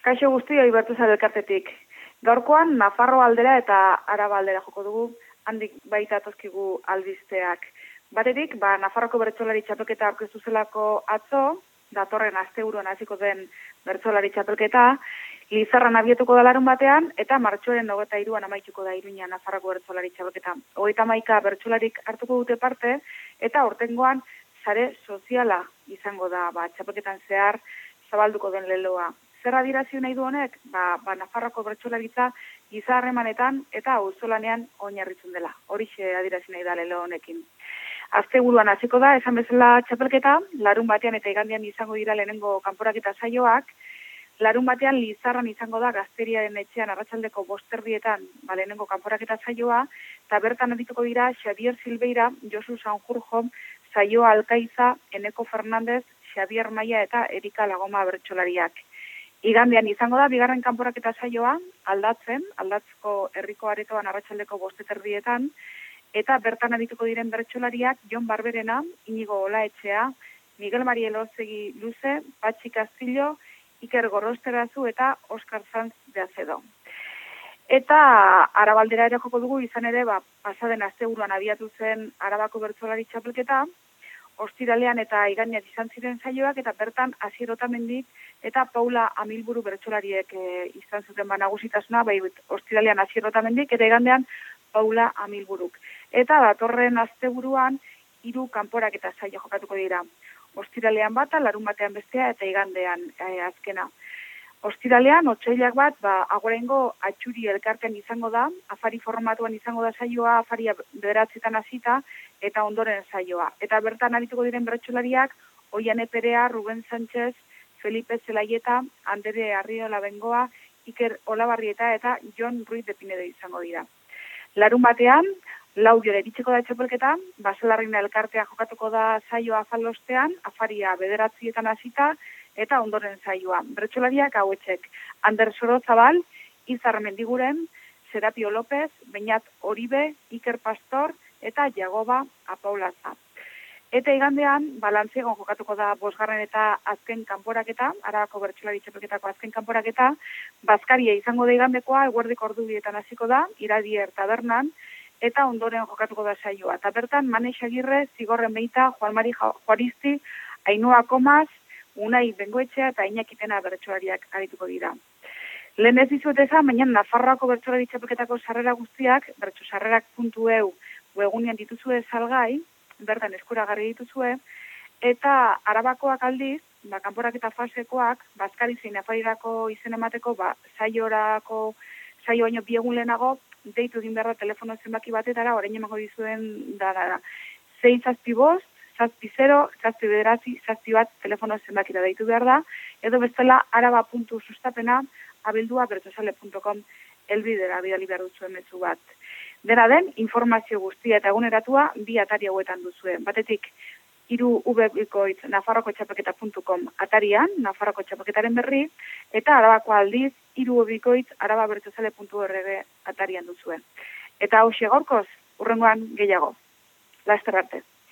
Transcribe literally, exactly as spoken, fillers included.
Kaixo guztioi Bertuzale elkartetik. Gaurkoan Nafarro aldera eta Araba aldera joko dugu, handik baita atozkigu albisteak. Batetik, ba, Nafarroko bertsolari txapelketa aurkeztu zelako atzo, datorren asteburuan hasiko den bertsolari txapelketa, Lizarran abietuko da larun batean, eta martxoaren hogeita hiruan amaituko da Iruña Nafarroko bertsolari txapelketa. Hogeita hamaika bertsolarik hartuko dute parte, eta aurtengoan sare soziala izango da, ba, txapelketan zehar zabalduko den leloa. Zer adierazi nahi du honek? Ba, ba Nafarroko bertsolaritza giza harremanetan eta auzolanean oinarritzen dela. Horixe adierazi nahi da lelo honekin. Asteburuan hasiko da, esan bezala txapelketa, larun batean eta igandean izango dira lehenengo kanporaketa saioak. Larun batean Lizarran izango da Gazteriaren etxean arratsaldeko bosterdietan ba, lehenengo kanporaketa saioa, eta bertan arituko dira Xavier Silveira, Josu Sanjurjo, Saioa Alkaiza, Eneko Fernandez, Xavier Maia eta Erika Lagoma bertsolariak. Igandean izango da, bigarren kanporaketa saioa, aldatzen, aldatzko herriko aretoan arratsaldeko bosteterdietan, eta bertan arituko diren bertsolariak Jon Barberena, Inigo Olaetxea, Miguel Maria Elozegi Luze, Patxi Castillo, Iker Gorrosterazu eta Oskar Sanz de Acedo. Eta Arabaldera ere joko dugu, izan ere, ba, pasaden asteburuan abiatu zen Arabako bertsolari txapelketa, ostiralean eta igandean izan ziren saioak, eta bertan Asier Otamendik eta Paula Amilburu bertsolariek e, izan zuten ba nagusitasuna, bai ostiralean Asier Otamendik eta igandean Paula Amilburuk. Eta datorren asteburuan hiru kanporaketa saio jokatuko dira. Ostiralean bata, larun batean bestea eta igandean e, azkena. Ostiralean, otsailak bat, ba, agorengo atxuri elkartean izango da, afari formatuan izango da saioa, afaria bederatzetan hasita eta ondoren saioa. Eta bertan arituko diren bertsolariak, Oiane Perea, Ruben Sánchez, Felipe Zelaieta, Andere Arriola Bengoa, Iker Olabarrieta eta Jon Ruiz de Pinedo izango dira. Larun batean, laudiora iritsiko da txapelketa, Baselarreina elkartea jokatuko da saioa afalostean, afaria bederatzietan hasita, eta ondoren saioa. Bertsolariak hauetzek, Ander Sorozabal, Izar Mendiguren, Serapio López, Beñat Oribe, Iker Pastor eta Jagoba Apaulaza. Eta igandean, balantzegon jokatuko da bosgarren eta azken kanporaketa, Arabako bertsolari txapelketako azken kanporaketa, Bazkaria izango da igandekoa, eguerdiko ordubietan hasiko da, Iradier tabernan, eta ondoren jokatuko da saioa. Eta bertan, Manex Agirre, Zigorren Beita, Juan Mari Juaristi, Ainhoa Komas, Unai Bengoetxea eta Iñakitena bertsolariak arituko dira. Lehen ez dizuet ezan, baina Nafarroako bertsolari txapelketako sarrera guztiak, bertsosarrerak puntu e u webgunean dituzue salgai, bertan eskuragarri dituzue, eta Arabakoak aldiz, ba, kanporaketa fasekoak, Bazkari zein Afarirako izen emateko, ba, saiorako, saio baino bi egun lehenago, deitu egin behar da telefono zenbaki batetara, orain emango dizuen da, da, da. Zein zazpi bost, zazpi zero, zazpi bederatzi, zazpi bat telefono zenbakira deitu behar da, edo bestela araba puntu sustapena abildua bertsozale puntu com elbidera bidali behar duzuen mezu bat. Dena den, informazio guztia eta eguneratua bi atari hauetan duzuen. Batetik, hiru ubebikoitz nafarroko txapelketa puntu com atarian, Nafarroko txapelketaren berri, eta Arabako aldiz, hiru ubebikoitz araba bertsozale puntu org atarian duzuen. Eta hau gaurkoz, hurrengoan gehiago. Laster arte.